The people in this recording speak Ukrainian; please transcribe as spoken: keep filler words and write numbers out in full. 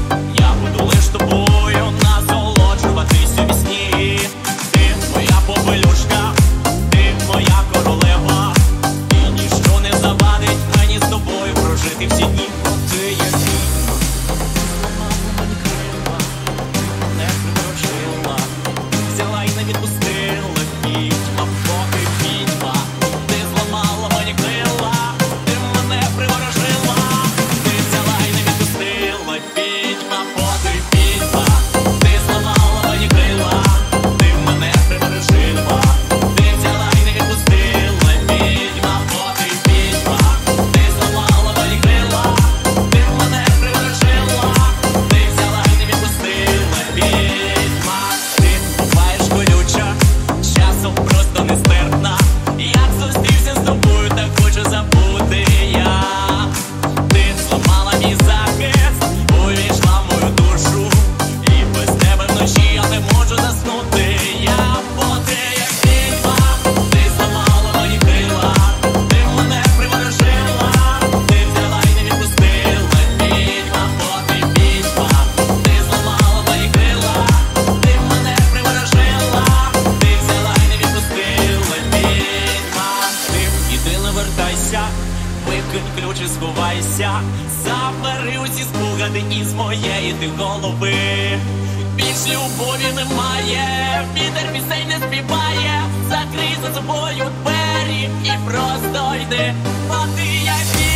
Я буду лиш тобою насолоджуватись у вісні. Ти моя попелюшка, ти моя королева, і ніщо не завадить мені з тобою прожити всі дні. Ти є відьма, зламала мені крила, не приворожила, взяла й не відпустила. Відьма, поки відьма, ти зламала мені крила, ти мене приворожила, ти взяла й не відпустила. Відьма, поки відьма, ти зламала мені крила, ти мене приворожила, ти взяла й не відпустила. Відьма, поки відьма, ти зламала мені крила, ти мене приворожила, ти взяла й не відпустила. Відьма, ти буваєш колюча, з часом просто нестерпна. Як зустрівся з тобою, так хочу забути я. Ти зламала мій захист, увійшла в мою душу, і без тебе вночі я не можу заснути. Я, бо ти як відьма, ти зламала мої крила, ти мене приворожила, ти взяла й не відпустила. Відьма, бо ти відьма, ти зламала мої крила, ти мене приворожила, ти взяла й не відпустила. Відьма, ти іди не вертайся, викинь ключ і сховайся, забери усі спогади із моєї ти голови. Більш любові немає, вітер пісень не співає, закрий за собою двері і просто йди, бо ти як